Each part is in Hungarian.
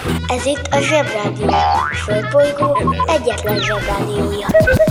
Ez itt a Zsebrádió, a Földbolygó egyetlen Zsebrádiója.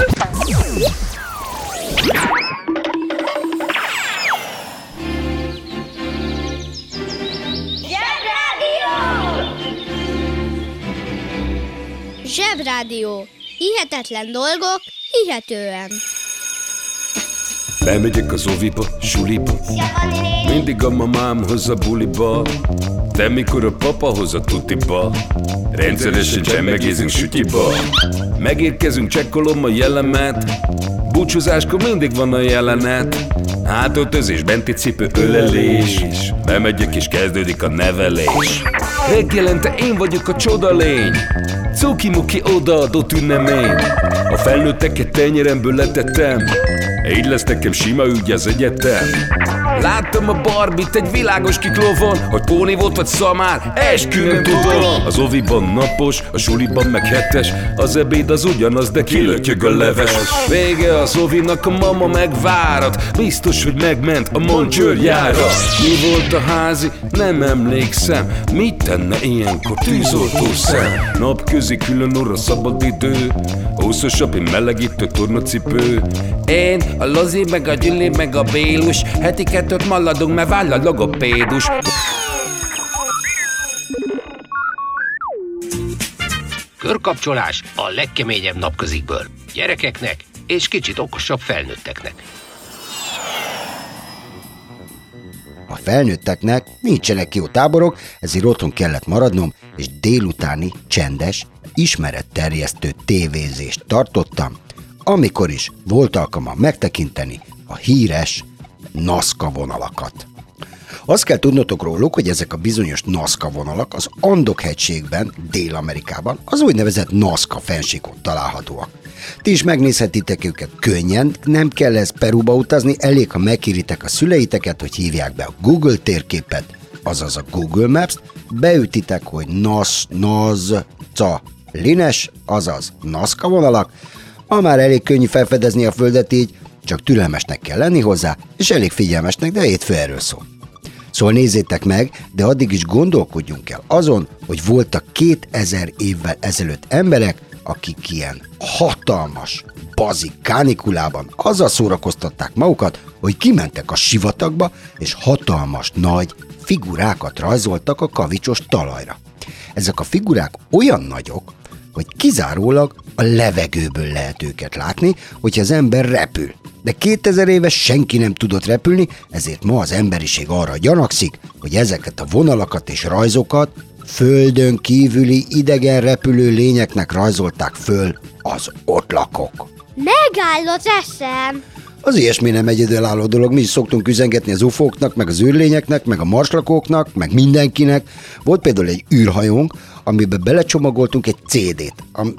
Zsebrádió. Hihetetlen dolgok, hihetően. Bemegyek az oviba, suliba, mindig a mamám hoz a buliba, de mikor a papa hoz a tutiba, rendszeresen csemmegézünk sütyiba. Megérkezünk, csekkolom a jellemet, búcsúzáskor mindig van a jelenet. Hátöltözés, benti cipő, ölelés, bemegyek és kezdődik a nevelés. Reggelente én vagyok a csoda lény, cuki-muki odaadott ünnemény. A felnőtteket tenyeremből letettem, így lesz nekem sima ügy az egyetem. Láttam a Barbit egy világos kiklovon, hogy póni volt vagy szamár, eskü nem tudom. Az oviban napos, a suliban meg hetes, az ebéd az ugyanaz, de kilötyög a leves. Vége az ovinak, a mama megvárat, biztos, hogy megment a Moncsőrjára. Mi volt a házi? Nem emlékszem. Mit tenne ilyenkor tűzoltó szem? Napközi külön óra, szabad idő, húszosabb, én melegítő tornacipő. Én, a Lozi, meg a Gyüli, meg a Bélus, heti kettőt maladunk, mert váll a logopédus. Körkapcsolás a legkeményebb napközikből. Gyerekeknek és kicsit okosabb felnőtteknek. A felnőtteknek nincsenek jó táborok, ezért otthon kellett maradnom, és délutáni, csendes, ismeretterjesztő tévézést tartottam, amikor is volt alkalmam megtekinteni a híres Nazca vonalakat. Azt kell tudnotok róluk, hogy ezek a bizonyos Nazca vonalak az Andok-hegységben, Dél-Amerikában, az úgynevezett Nazca fennsíkon találhatóak. Ti is megnézhetitek őket könnyen, nem kell ez Peruba utazni, elég, ha megkéritek a szüleiteket, hogy hívják be a Google térképet, azaz a Google Maps, beütitek, hogy Nazca Lines, azaz Nazca vonalak, ha már elég könnyű felfedezni a földet így, csak türelmesnek kell lenni hozzá, és elég figyelmesnek, de hétfő erről szól. Szóval nézzétek meg, de addig is gondolkodjunk el azon, hogy voltak 2000 évvel ezelőtt emberek, akik ilyen hatalmas, bazik kánikulában azzal szórakoztatták magukat, hogy kimentek a sivatagba, és hatalmas, nagy figurákat rajzoltak a kavicsos talajra. Ezek a figurák olyan nagyok, hogy kizárólag a levegőből lehet őket látni, hogyha az ember repül. De 2000 éve senki nem tudott repülni, ezért ma az emberiség arra gyanakszik, hogy ezeket a vonalakat és rajzokat földön kívüli idegen repülő lényeknek rajzolták föl az ott lakók. Megáll az eszem! Az ilyesmi nem egyedülálló dolog, mi is szoktunk üzengetni az ufóknak, meg az űrlényeknek, meg a marslakóknak, meg mindenkinek. Volt például egy űrhajónk, amiben belecsomagoltunk egy CD-t.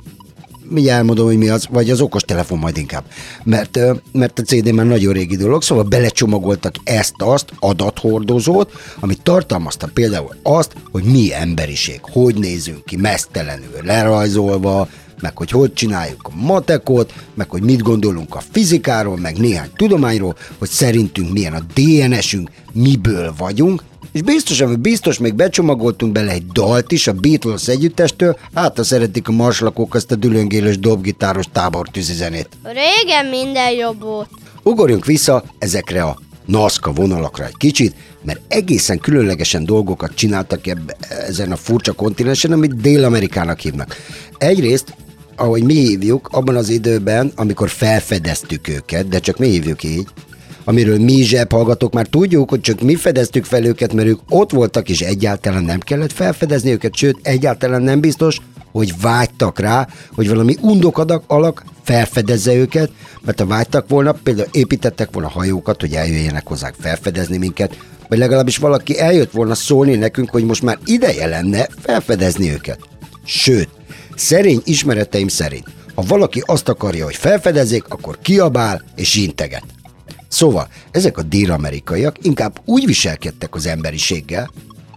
Mindjárt elmondom, hogy mi az, vagy az okostelefon majd inkább. Mert a CD már nagyon régi dolog, szóval belecsomagoltak ezt-azt, adathordozót, ami tartalmazta például azt, hogy mi emberiség, hogy nézünk ki meztelenül, lerajzolva, meg hogy csináljuk a matekot, meg hogy mit gondolunk a fizikáról, meg néhány tudományról, hogy szerintünk milyen a DNS-ünk, miből vagyunk, és biztos még becsomagoltunk bele egy dalt is a Beatles együttestől, hát ha szeretik a marslakók azt a dülöngélős dobgitáros tábortűzi zenét. Régen minden jobb volt. Ugorjunk vissza ezekre a Nazca vonalakra egy kicsit, mert egészen különlegesen dolgokat csináltak ezen a furcsa kontinensen, amit Dél-Amerikának hívnak. Egyrészt, ahogy mi hívjuk, abban az időben, amikor felfedeztük őket, de csak mi hívjuk így, amiről mi zsebhallgatók már tudjuk, hogy csak mi fedeztük fel őket, mert ők ott voltak, és egyáltalán nem kellett felfedezni őket, sőt, egyáltalán nem biztos, hogy vágytak rá, hogy valami undok alak felfedezze őket, mert ha vágytak volna, például építettek volna hajókat, hogy eljöjjenek hozzánk felfedezni minket, vagy legalábbis valaki eljött volna szólni nekünk, hogy most már ideje lenne felfedezni őket. Sőt, szerény ismereteim szerint, ha valaki azt akarja, hogy felfedezzék, akkor kiabál és integet. Szóval ezek a dél-amerikaiak inkább úgy viselkedtek az emberiséggel,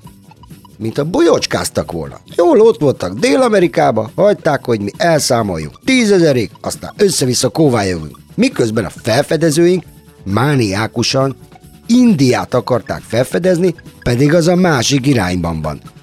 mint a bolyocskáztak volna. Jól ott voltak Dél-Amerikába, hagyták, hogy mi elszámoljunk 10 000-ig, aztán össze-vissza kóvályogunk. Miközben a felfedezőink mániákusan Indiát akarták felfedezni, pedig az a másik irányban van.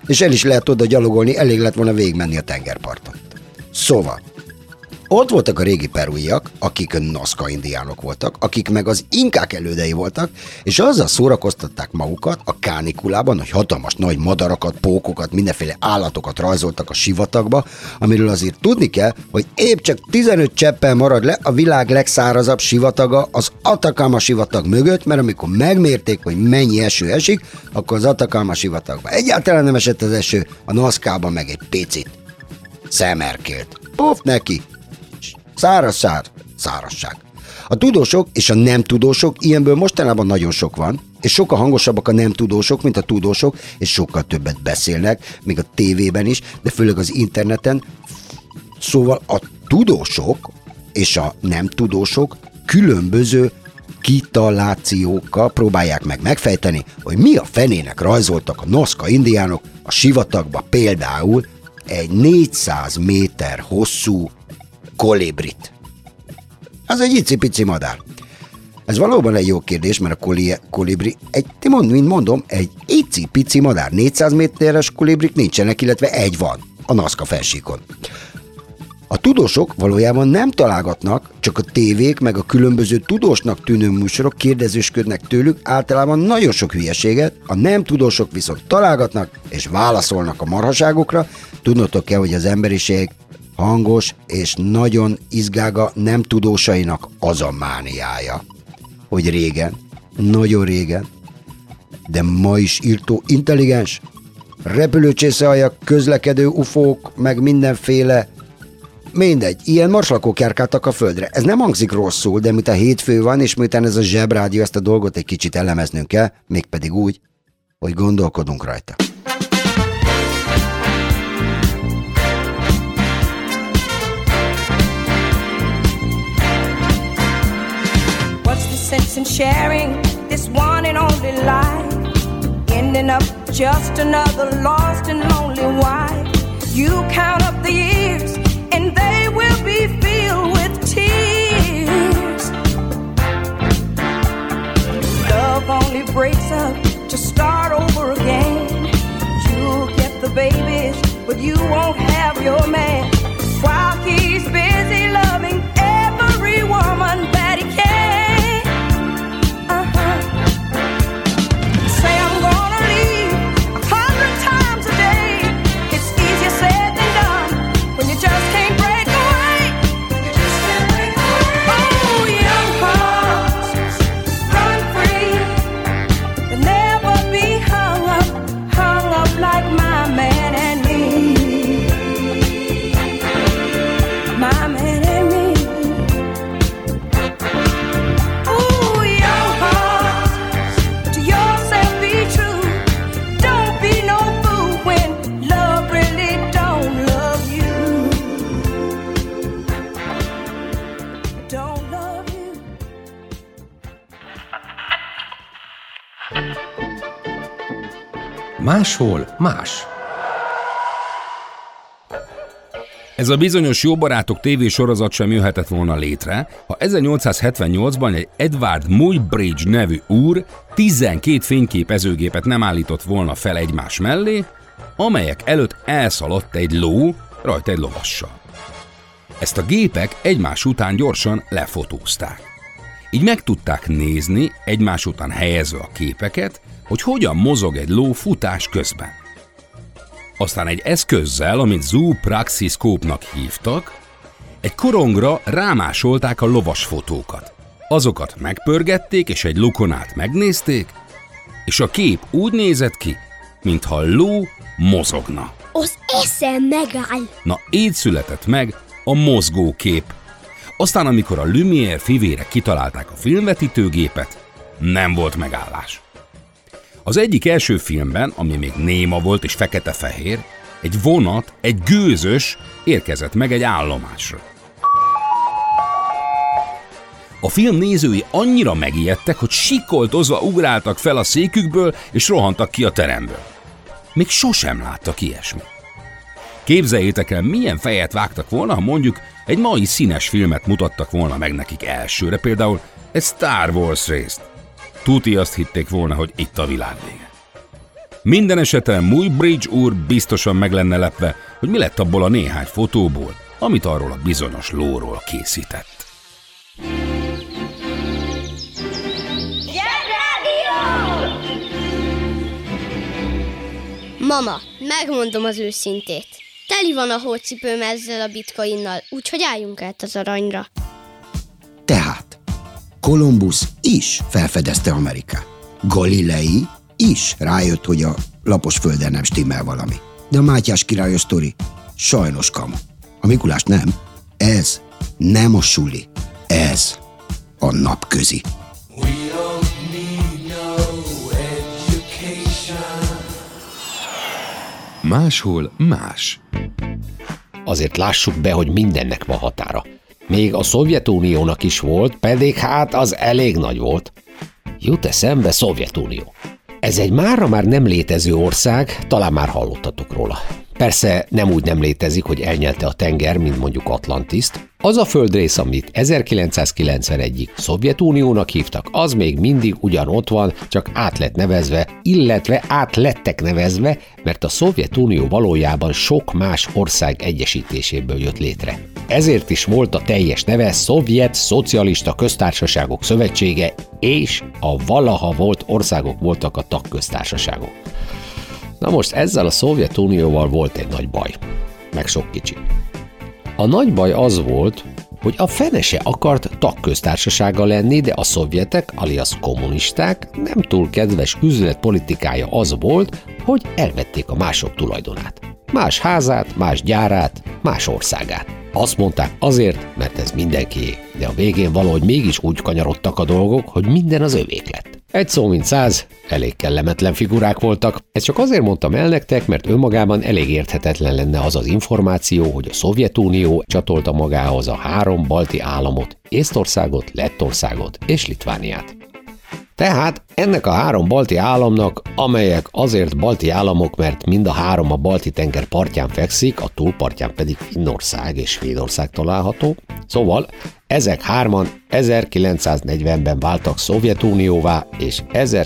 és el is lehet oda gyalogolni, elég lett volna végigmenni a tengerparton. Szóval, ott voltak a régi perúiak, akik Nazca indiánok voltak, akik meg az inkák elődei voltak, és azzal szórakoztatták magukat a kánikulában, hogy hatalmas nagy madarakat, pókokat, mindenféle állatokat rajzoltak a sivatagba, amiről azért tudni kell, hogy épp csak 15 cseppel marad le a világ legszárazabb sivataga az Atacama sivatag mögött, mert amikor megmérték, hogy mennyi eső esik, akkor az Atacama sivatagban egyáltalán nem esett az eső, a Nazcában meg egy picit. Szemerkélt. Puf neki! Szárazság. A tudósok és a nem tudósok, ilyenből mostanában nagyon sok van, és sokkal hangosabbak a nem tudósok, mint a tudósok, és sokkal többet beszélnek, még a tévében is, de főleg az interneten. Szóval a tudósok és a nem tudósok különböző kitalációkkal próbálják meg megfejteni, hogy mi a fenének rajzoltak a Nazca indiánok a sivatagba például egy 400 méter hosszú kolibrit. Az egy icipici madár. Ez valóban egy jó kérdés, mert a kolibri, egy icipici madár. 400 méteres kolibrik nincsenek, illetve egy van a Nazca fennsíkon. A tudósok valójában nem találgatnak, csak a tévék meg a különböző tudósnak tűnő műsorok kérdezősködnek tőlük általában nagyon sok hülyeséget, a nem tudósok viszont találgatnak és válaszolnak a marhaságokra. Tudnotok kell, hogy az emberiség hangos és nagyon izgága nem tudósainak az a mániája, hogy régen, nagyon régen, de ma is írtó intelligens, repülőcsészealjak, közlekedő ufók, meg mindenféle, mindegy, ilyen marslakók járkáltak a földre. Ez nem hangzik rosszul, de miután hétfő van, és miután ez a Zsebrádió, ezt a dolgot egy kicsit elemeznünk kell, mégpedig úgy, hogy gondolkodunk rajta. Sense in sharing this one and only life, ending up just another lost and lonely wife. You count up the years and they will be filled with tears. Love only breaks up to start over again. You'll get the babies, but you won't have your man, while he's busy loving every woman that he can. Máshol más. Ez a bizonyos Jó barátok tévésorozat sem jöhetett volna létre, ha 1878-ban egy Edward Muybridge nevű úr 12 fényképezőgépet nem állított volna fel egymás mellé, amelyek előtt elszaladt egy ló, rajta egy lovassal. Ezt a gépek egymás után gyorsan lefotózták. Így meg tudták nézni, egymás után helyezve a képeket, hogy hogyan mozog egy ló futás közben. Aztán egy eszközzel, amit zoopraxiszkópnak hívtak, egy korongra rámásolták a lovas fotókat. Azokat megpörgették, és egy lukon át megnézték, és a kép úgy nézett ki, mintha a ló mozogna. Az eszem megáll. Na, így született meg a mozgókép. Aztán, amikor a Lumière fivérek kitalálták a filmvetítőgépet, nem volt megállás. Az egyik első filmben, ami még néma volt és fekete-fehér, egy vonat, egy gőzös érkezett meg egy állomásra. A film nézői annyira megijedtek, hogy sikoltozva ugráltak fel a székükből és rohantak ki a teremből. Még sosem láttak ilyesmit. Képzeljétek el, milyen fejet vágtak volna, ha mondjuk egy mai színes filmet mutattak volna meg nekik elsőre, például egy Star Wars részt. Tuti azt hitték volna, hogy itt a világ vége. Minden esetre Muybridge úr biztosan meg lenne lepve, hogy mi lett abból a néhány fotóból, amit arról a bizonyos lóról készített. Mama, megmondom az őszintét. Teli van a hócipőm ezzel a bitcoinnal, úgyhogy álljunk át az aranyra. Tehát Kolumbusz is felfedezte Amerikát. Galilei is rájött, hogy a lapos földön nem stimmel valami. De a Mátyás királyos sztori sajnos kamu. A Mikulás nem. Ez nem a suli. Ez a napközi. Máshol más. Azért lássuk be, hogy mindennek van határa. Még a Szovjetuniónak is volt, pedig hát az elég nagy volt. Jut eszembe Szovjetunió. Ez egy mára már nem létező ország, talán már hallottatok róla. Persze nem úgy nem létezik, hogy elnyelte a tenger, mint mondjuk Atlantiszt. Az a földrész, amit 1991-ig Szovjetuniónak hívtak, az még mindig ugyanott van, csak át lett nevezve, illetve át lettek nevezve, mert a Szovjetunió valójában sok más ország egyesítéséből jött létre. Ezért is volt a teljes neve Szovjet Szocialista Köztársaságok Szövetsége, és a valaha volt országok voltak a tagköztársaságok. Na most ezzel a Szovjetunióval volt egy nagy baj, meg sok kicsi. A nagy baj az volt, hogy a fene se akart tagköztársasága lenni, de a szovjetek, alias kommunisták nem túl kedves üzletpolitikája az volt, hogy elvették a mások tulajdonát. Más házát, más gyárát, más országát. Azt mondták azért, mert ez mindenkié, de a végén valahogy mégis úgy kanyarodtak a dolgok, hogy minden az övék lett. Egy szó mint 100, elég kellemetlen figurák voltak. Ezt csak azért mondtam el nektek, mert önmagában elég érthetetlen lenne az az információ, hogy a Szovjetunió csatolta magához a 3 balti államot, Észtországot, Lettországot és Litvániát. Tehát ennek a 3 balti államnak, amelyek azért balti államok, mert mind a 3 a Balti-tenger partján fekszik, a túlpartján pedig Finnország és Svédország található, szóval ezek 3-an 1940-ben váltak Szovjetunióvá, és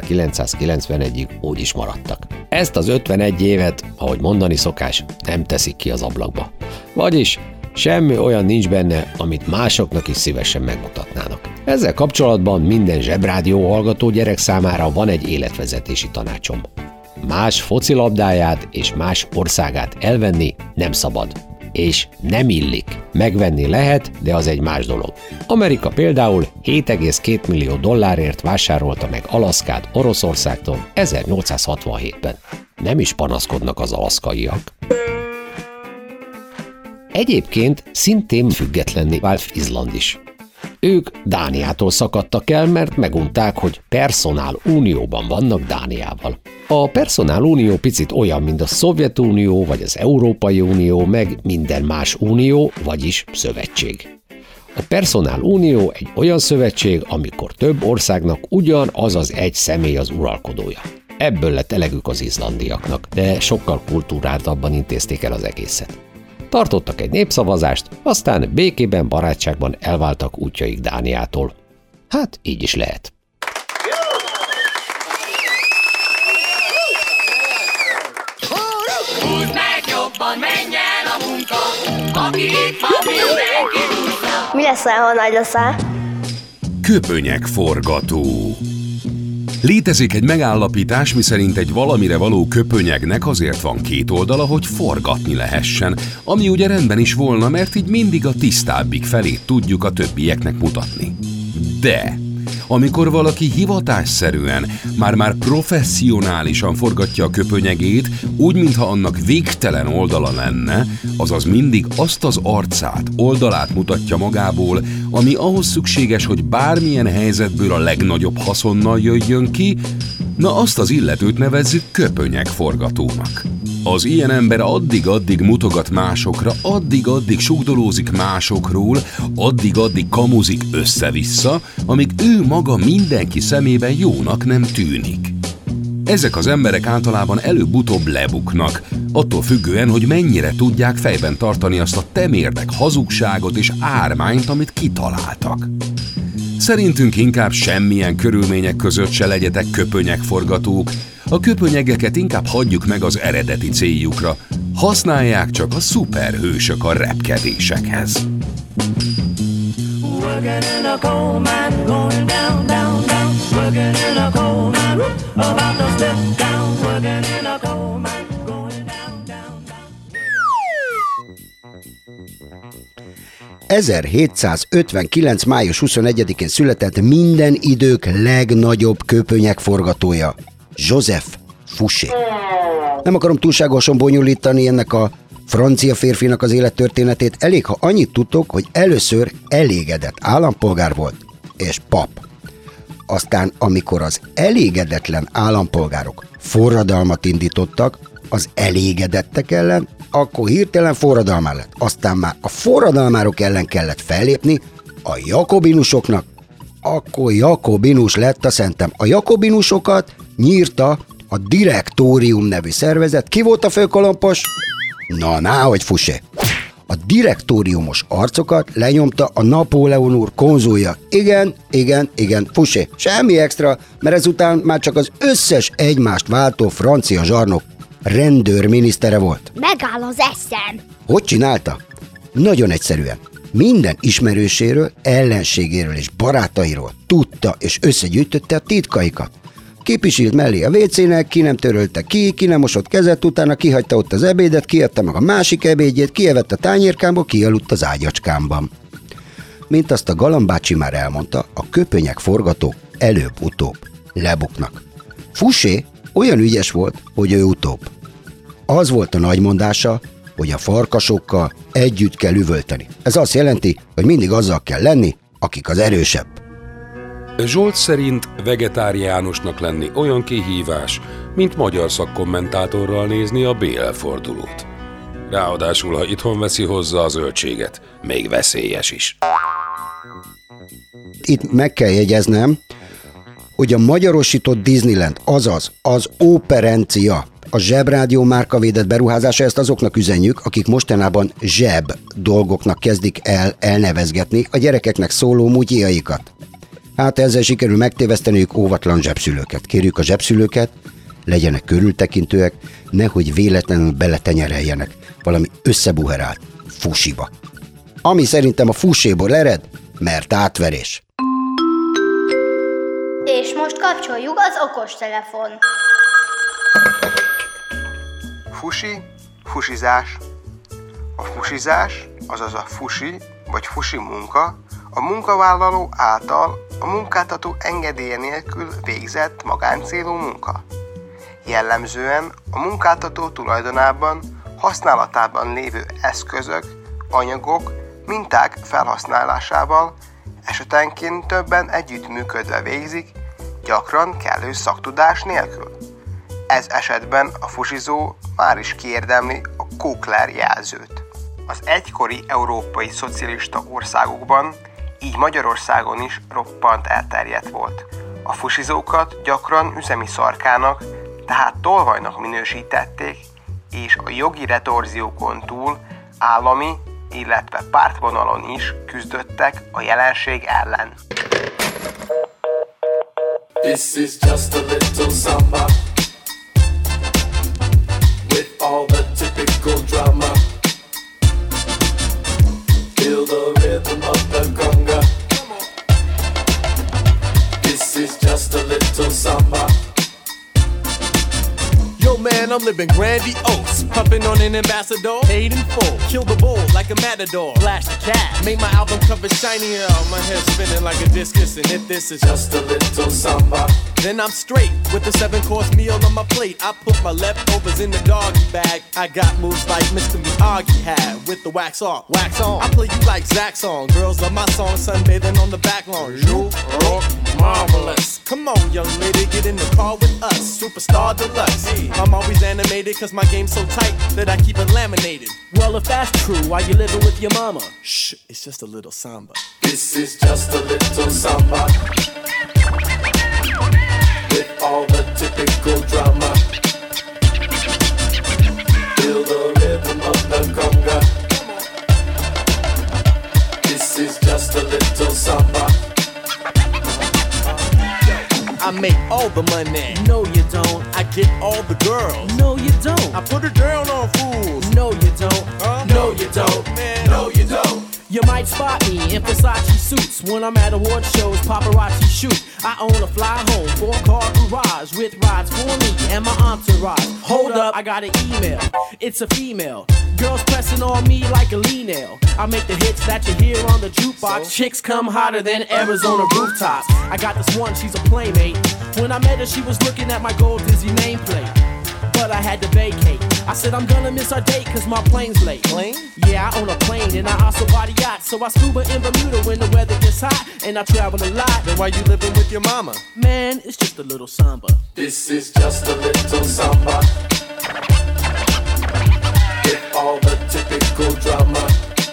1991-ig úgy is maradtak. Ezt az 51 évet, ahogy mondani szokás, nem teszik ki az ablakba. Vagyis semmi olyan nincs benne, amit másoknak is szívesen megmutatnának. Ezzel kapcsolatban minden Zsebrádió hallgató gyerek számára van egy életvezetési tanácsom. Más focilabdáját és más országát elvenni nem szabad. És nem illik. Megvenni lehet, de az egy más dolog. Amerika például $7,2 millió vásárolta meg Alaszkát Oroszországtól 1867-ben. Nem is panaszkodnak az alaszkaiak. Egyébként szintén függetlenné vált Izland is. Ők Dániától szakadtak el, mert megunták, hogy personál unióban vannak Dániával. A personál unió picit olyan, mint a Szovjetunió, vagy az Európai Unió, meg minden más unió, vagyis szövetség. A personál unió egy olyan szövetség, amikor több országnak ugyanaz az egy személy az uralkodója. Ebből lett elegük az izlandiaknak, de sokkal kultúráltabban intézték el az egészet. Tartottak egy népszavazást, aztán békében, barátságban elváltak útjaik Dániától. Hát így is lehet. Húzd meg jobban, menj el a munka, aki itt van, mindenki húzza. Mi leszel, ha nagy leszel? Köpönyegforgató. Létezik egy megállapítás, miszerint egy valamire való köpönyegnek azért van 2 oldala, hogy forgatni lehessen, ami ugye rendben is volna, mert így mindig a tisztábbik felét tudjuk a többieknek mutatni. De amikor valaki hivatásszerűen, már professzionálisan forgatja a köpönyegét, úgy, mintha annak végtelen oldala lenne, azaz mindig azt az arcát, oldalát mutatja magából, ami ahhoz szükséges, hogy bármilyen helyzetből a legnagyobb haszonnal jöjjön ki, na azt az illetőt nevezzük köpönyegforgatónak. Az ilyen ember addig-addig mutogat másokra, addig-addig sugdolózik másokról, addig-addig kamuzik össze-vissza, amíg ő maga mindenki szemében jónak nem tűnik. Ezek az emberek általában előbb-utóbb lebuknak, attól függően, hogy mennyire tudják fejben tartani azt a temérdek hazugságot és ármányt, amit kitaláltak. Szerintünk inkább semmilyen körülmények között se legyetek köpönyegforgatók, A köpönyegeket inkább hagyjuk meg az eredeti céljukra, használják csak a szuperhősök a repkedésekhez. Working in a coal mine, going down, down, down. Working in a coal mine, about to step down. Working in a coal mine, going down, down, down. 1759. május 21-én született minden idők legnagyobb köpönyegforgatója, Joseph Fouché. Nem akarom túlságosan bonyolítani ennek a francia férfinak az élettörténetét, elég, ha annyit tudtok, hogy először elégedett állampolgár volt, és pap. Aztán, amikor az elégedetlen állampolgárok forradalmat indítottak az elégedettek ellen, akkor hirtelen forradalmár lett. Aztán már a forradalmárok ellen kellett fellépni a jakobinusoknak, akkor jakobinus lett a szentem. A jakobinusokat nyírta a Direktórium nevű szervezet. Ki volt a főkolompos? Hogy Fouché. A direktóriumos arcokat lenyomta a Napóleon úr konzulja. Igen, Fouché. Semmi extra, mert ezután már csak az összes egymást váltó francia zsarnok rendőrminisztere volt. Megáll az eszem. Hogy csinálta? Nagyon egyszerűen. Minden ismerőséről, ellenségéről és barátairól tudta és összegyűjtötte a titkaikat. Kipisilt mellé a WC-nek, ki nem törölte ki nem mosott kezet, utána kihagyta ott az ebédet, kiadta meg a másik ebédjét, kievett a tányérkámból, kialudt az ágyacskámban. Mint azt a Galambácsi már elmondta, a köpönyegforgatók előbb-utóbb lebuknak. Fouché olyan ügyes volt, hogy ő utóbb. Az volt a nagymondása, hogy a farkasokkal együtt kell üvölteni. Ez azt jelenti, hogy mindig azzal kell lenni, akik az erősebb. Zsolt szerint vegetáriánusnak lenni olyan kihívás, mint magyar szakkommentátorral nézni a BL fordulót. Ráadásul, ha itthon veszi hozzá a zöldséget, még veszélyes is. Itt meg kell jegyeznem, hogy a magyarosított Disneyland, azaz az Operencia, a Zsebrádió márkavédett beruházása, ezt azoknak üzenjük, akik mostanában zseb dolgoknak kezdik el elnevezgetni a gyerekeknek szóló mutyiaikat. Hát ezzel sikerül megtéveszteniük óvatlan zsebszülőket. Kérjük a zsebszülőket, legyenek körültekintőek, nehogy véletlenül beletenyereljenek valami összebuherált fusiba. Ami szerintem a Fouchéból ered, mert átverés. És most kapcsoljuk az okostelefon. Fusi, fusizás. A fusizás, azaz a fusi vagy fusi munka, a munkavállaló által a munkáltató engedélye nélkül végzett magáncélú munka. Jellemzően a munkáltató tulajdonában, használatában lévő eszközök, anyagok, minták felhasználásával, esetenként többen együttműködve végzik, gyakran kellő szaktudás nélkül. Ez esetben a fusizó már is kiérdemli a Kókler jelzőt. Az egykori európai szocialista országokban, így Magyarországon is roppant elterjedt volt. A fusizókat gyakran üzemi szarkának, tehát tolvajnak minősítették, és a jogi retorziókon túl állami, illetve pártvonalon is küzdöttek a jelenség ellen. This is just a little samba with all the typical drama. Feel the rhythm of the conga. This is just a little samba. Yo man, I'm living grandiose, puffin' on an ambassador, paid in full, kill the bull like a matador, flash the cat, make my album cover shinier, my head spinning like a discus, and if this is just a little samba, then I'm straight, with the 7-course meal on my plate, I put my leftovers in the doggy bag, I got moves like Mr. Miyagi had, with the wax off, wax on, I play you like Zach's song, girls love my song, sunbathing on the back lawn, you rock marvelous, come on young lady, get in the car with us, superstar deluxe, I'm always animated cause my game's so tight that I keep it laminated. Well, if that's true, why you living with your mama? Shh, it's just a little samba. This is just a little samba with all the typical drama. Feel the rhythm of the conga. This is just a little samba. I make all the money. No, you don't. I get all the girls. No, you don't. I put it down on fools. No, you don't. No, you don't. Man, no, you don't. You might spot me in Versace suits when I'm at award shows, paparazzi shoot. I own a fly home, 4-car garage with rides for me and my entourage. Hold up, I got an email. It's a female. Girls pressing on me like a lean-nail. I make the hits that you hear on the jukebox. So? Chicks come hotter than Arizona rooftops. I got this one, she's a playmate. When I met her, she was looking at my gold Dizzy nameplate. But I had to vacate. I said I'm gonna miss our date cause my plane's late. Plane? Yeah, I own a plane and I also bought a yacht. So I scuba in Bermuda when the weather gets hot. And I travel a lot. Then why you living with your mama? Man, it's just a little samba. This is just a little samba. With all the typical drama.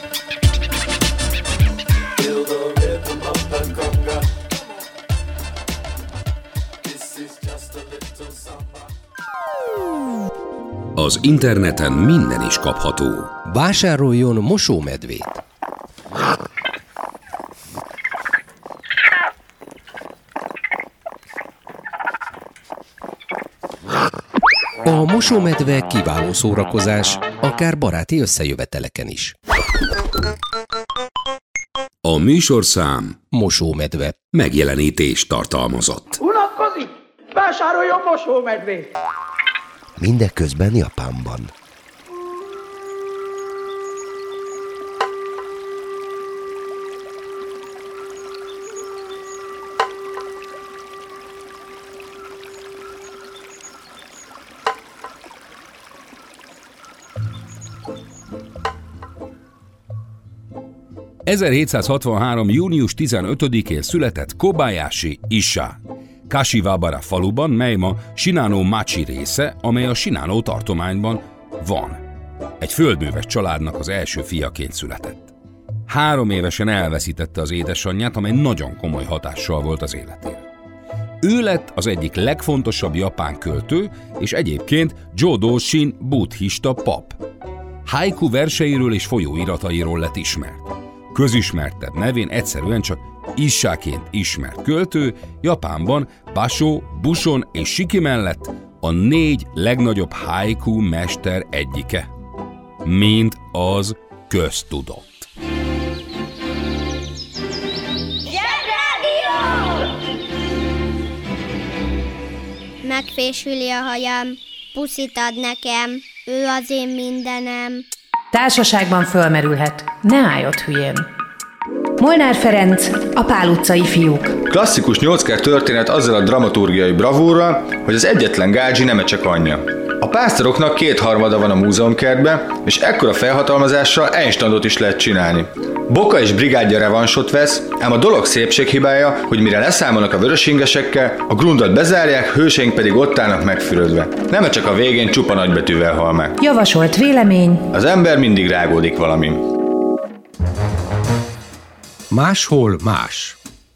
Feel the rhythm of the conga. This is just a little samba. Az interneten minden is kapható. Vásároljon mosómedvét. A mosómedve kiváló szórakozás, akár baráti összejöveteleken is. A műsorszám mosómedve megjelenítést tartalmazott. Unatkozik? Vásároljon mosómedvét! Mindeközben Japánban. ...1763. június 15-én született Kobayashi Issa, Kashiwabara faluban, mely ma Shinano-machi része, amely a Shinano tartományban van. Egy földműves családnak az első fiaként született. 3 évesen elveszítette az édesanyját, amely nagyon komoly hatással volt az életére. Ő lett az egyik legfontosabb japán költő, és egyébként Jodo Shin buddhista pap. Haiku verseiről és folyóiratairól lett ismert. Közismertebb nevén egyszerűen csak Issáként ismert költő, Japánban Basho, Bushon és Shiki mellett a 4 legnagyobb haiku mester egyike. Mint az köztudott. Megfésüli a hajam, puszit ad nekem, ő az én mindenem. Társaságban fölmerülhet, ne állj ott hülyén. Molnár Ferenc, a Pál utcai fiúk. Klasszikus 8K történet azzal a dramaturgiai bravúrral, hogy az egyetlen gádzsi Nemecsek anyja. A pásztoroknak 2/3 van a múzeumkertben, és ekkora felhatalmazással Einsteindot is lehet csinálni. Boka és brigádja revansot vesz, ám a dolog szépséghibája, hogy mire leszámolnak a vörösingesekkel, a grundot bezárják, hőseink pedig ott állnak megfürödve. Nemecsek a végén csupa nagybetűvel hal meg. Javasolt vélemény. Az ember mindig rágódik valamin. Máshol más.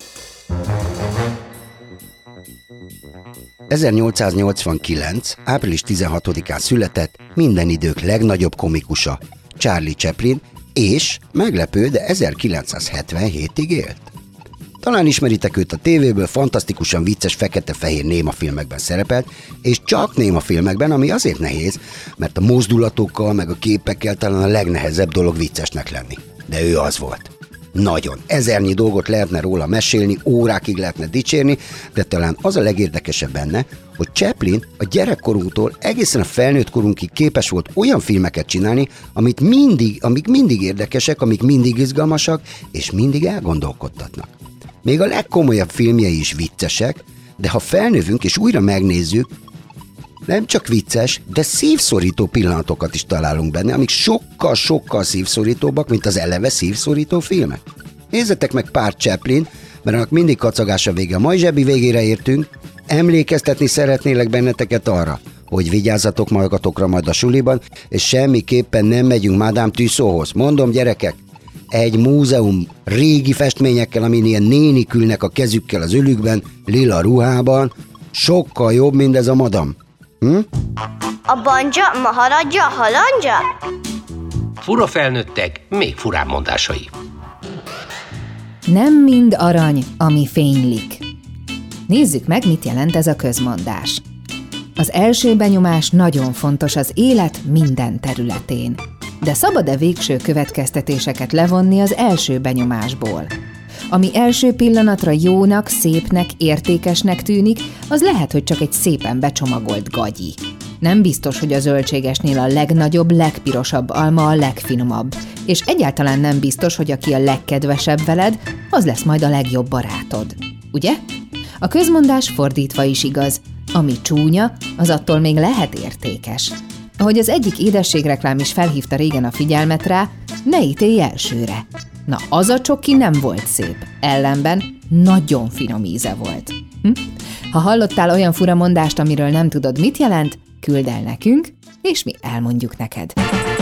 1889. április 16-án született minden idők legnagyobb komikusa, Charlie Chaplin, és meglepő, de 1977-ig élt. Talán ismeritek őt a tévéből, fantasztikusan vicces fekete-fehér némafilmekben szerepelt, és csak némafilmekben, ami azért nehéz, mert a mozdulatokkal meg a képekkel talán a legnehezebb dolog viccesnek lenni. De ő az volt. Nagyon. Ezernyi dolgot lehetne róla mesélni, órákig lehetne dicsérni, de talán az a legérdekesebb benne, hogy Chaplin a gyerekkorunktól egészen a felnőtt korunkig képes volt olyan filmeket csinálni, amik mindig érdekesek, amik mindig izgalmasak, és mindig elgondolkodtatnak. Még a legkomolyabb filmjei is viccesek, de ha felnövünk és újra megnézzük, nem csak vicces, de szívszorító pillanatokat is találunk benne, amik sokkal szívszorítóbbak, mint az eleve szívszorító filmek. Nézzetek meg pár Chaplin, mert annak mindig kacagás a vége. A mai zsebi végére értünk, emlékeztetni szeretnélek benneteket arra, hogy vigyázzatok magatokra majd a suliban, és semmiképpen nem megyünk Madame Tussaudshoz. Mondom, gyerekek, egy múzeum régi festményekkel, amin ilyen nénik ülnek a kezükkel az ölükben, lila ruhában, sokkal jobb, mint ez a madam. A banja, maharadja, halandja? Fura felnőttek, még furább mondásai. Nem mind arany, ami fénylik. Nézzük meg, mit jelent ez a közmondás. Az első benyomás nagyon fontos az élet minden területén. De szabad-e végső következtetéseket levonni az első benyomásból? Ami első pillanatra jónak, szépnek, értékesnek tűnik, az lehet, hogy csak egy szépen becsomagolt gagyi. Nem biztos, hogy a zöldségesnél a legnagyobb, legpirosabb alma a legfinomabb, és egyáltalán nem biztos, hogy aki a legkedvesebb veled, az lesz majd a legjobb barátod. Ugye? A közmondás fordítva is igaz. Ami csúnya, az attól még lehet értékes. Ahogy az egyik édességreklám is felhívta régen a figyelmet rá, ne ítélj elsőre. Na, az a csoki nem volt szép, ellenben nagyon finom íze volt. Ha hallottál olyan furamondást, amiről nem tudod, mit jelent, küldd el nekünk, és mi elmondjuk neked.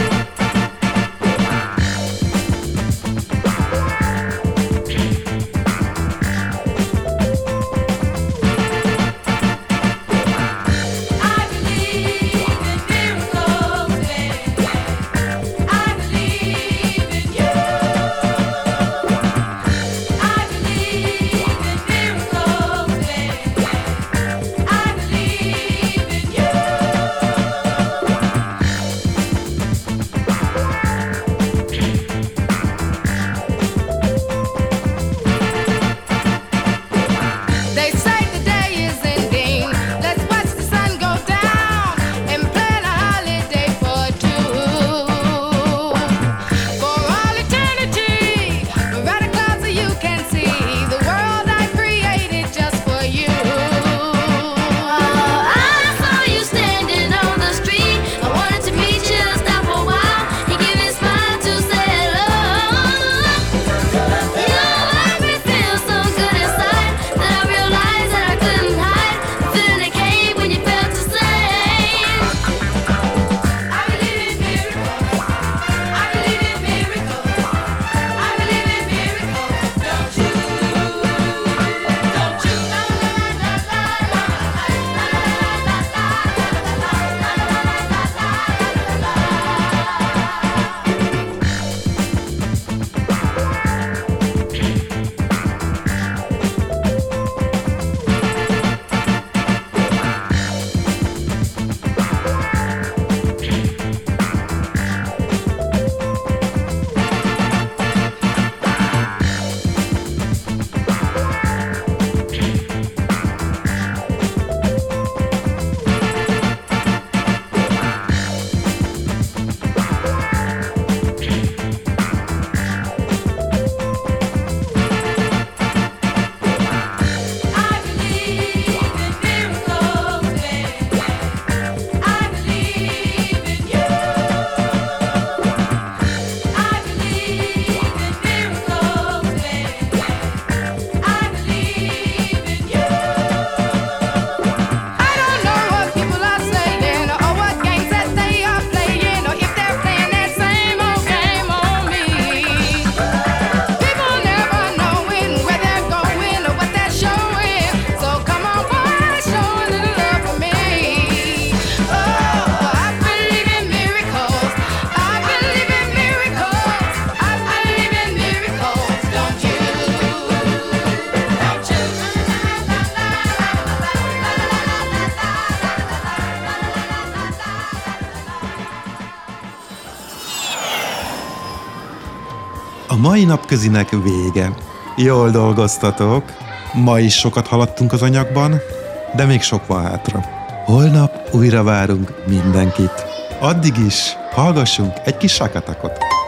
A mai napközinek vége. Jól dolgoztatok. Ma is sokat haladtunk az anyagban, de még sok van hátra. Holnap újra várunk mindenkit. Addig is hallgassunk egy kis Shakatakot.